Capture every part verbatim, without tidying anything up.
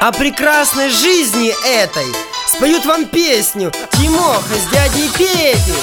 О прекрасной жизни этой споют вам песню Тимоха с дядей Петей.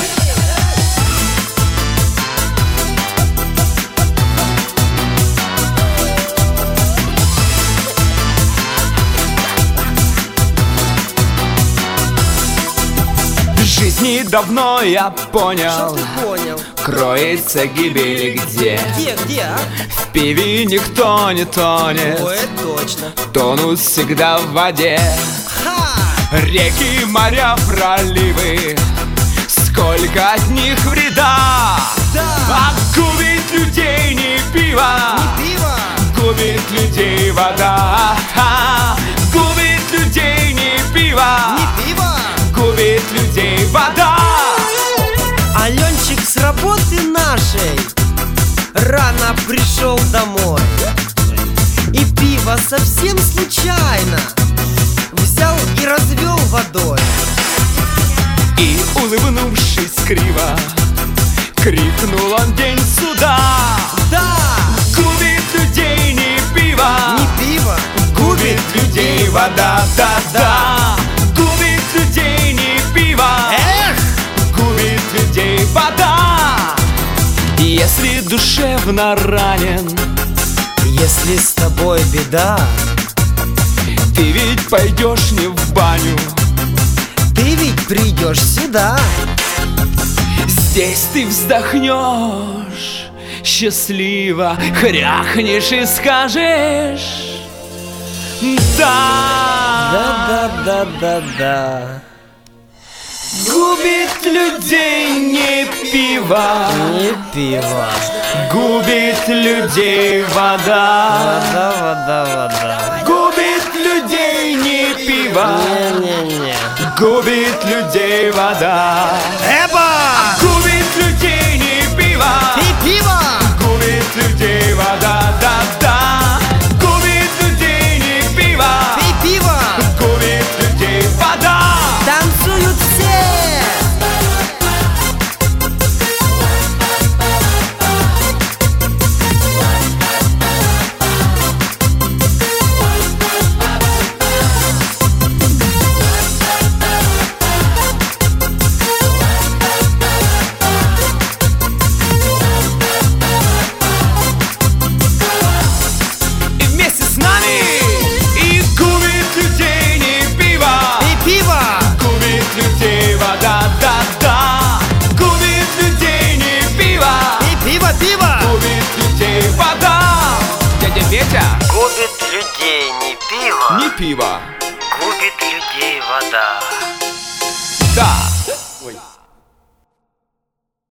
В жизни давно я понял, Что ты понял? кроется гибель где? Где, где, а? В пиве никто не тонет, Ой, это точно. тонут всегда в воде. Ха! Реки, моря, проливы, сколько от них вреда. Да! А губит людей не пиво, Не пиво! губит людей вода. А, губит людей не пиво, Не пиво! губит людей вода. Аленчик с работы нашей рано пришел домой и пиво совсем случайно взял и развел водой. И, улыбнувшись криво, крикнул он день суда. Да! Губит людей не пиво, Не пиво! губит людей вода. Да-да, губит людей не пиво, Эх! губит людей вода. И если душевно ранен, Если с тобой беда, ты ведь пойдешь не в баню, ты ведь придешь сюда. здесь ты вздохнешь счастливо, хряхнешь и скажешь да. Да-да-да-да-да. Губит людей не пиво, Не пиво. губит людей вода. Вода, вода, вода. Губит людей не пиво, Не-не-не. губит людей вода. Эба! Губит людей не пиво, Пей пиво! губит людей вода. Да-да, губит людей не пиво, Пей пиво! губит людей вода. Танцуют все! И вместе с нами и губит людей не пиво, Пей пиво! губит людей вода. Да-да, губит людей не пиво, Пей пиво, пиво! губит людей вода. Дядя Петя, Губит людей не пиво, не пиво, губит людей вода. да.